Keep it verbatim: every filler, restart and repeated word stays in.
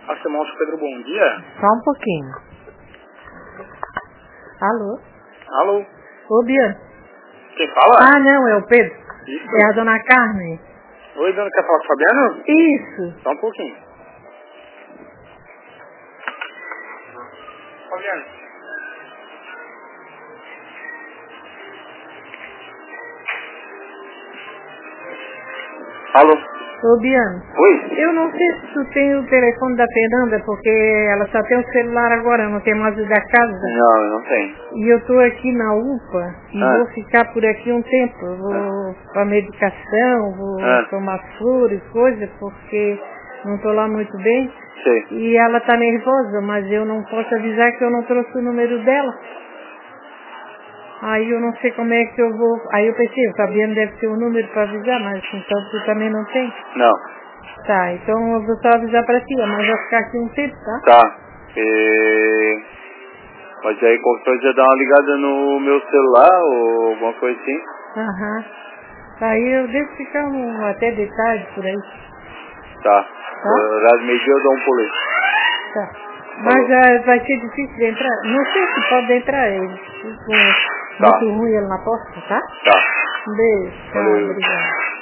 A Simão Pedro, bom dia. Só um pouquinho. Alô? Alô? Ô, Biano. Quem fala? Ah, não, é o Pedro. Isso. É a dona Carmen. Oi, dona, quer falar com o Fabiano? Isso. Só um pouquinho. Fabiano. Alô? Ô, Biano. Oi? Eu não sei se tu tem o telefone da Fernanda, porque ela só tem o celular agora, não tem mais o da casa. Não, eu não tenho. E eu tô aqui na U P A e Ah. vou ficar por aqui um tempo. Eu vou Ah. pra medicação, vou Ah. tomar flores, coisa, porque não tô lá muito bem. Sei. E ela tá nervosa, mas eu não posso avisar que eu não trouxe o número dela. Aí eu não sei como é que eu vou... Aí eu pensei, o Fabiano deve ter o número para avisar, mas então tu também não tem. Não. Tá, então eu vou só avisar pra ti, mas vai ficar aqui um tempo, tá? Tá. E... Mas aí qualquer coisa dá uma ligada no meu celular ou alguma coisa assim. Aham. Aí eu devo ficar um, até de tarde por aí. Tá. Tá? Horário meio-dia eu dou um pulo. Tá. Mas ah, vai ser difícil de entrar. Não sei se pode entrar ele. Ficou Tá. muito ruim ele na porta, tá? Tá. Um beijo. Tchau, Valeu. obrigada.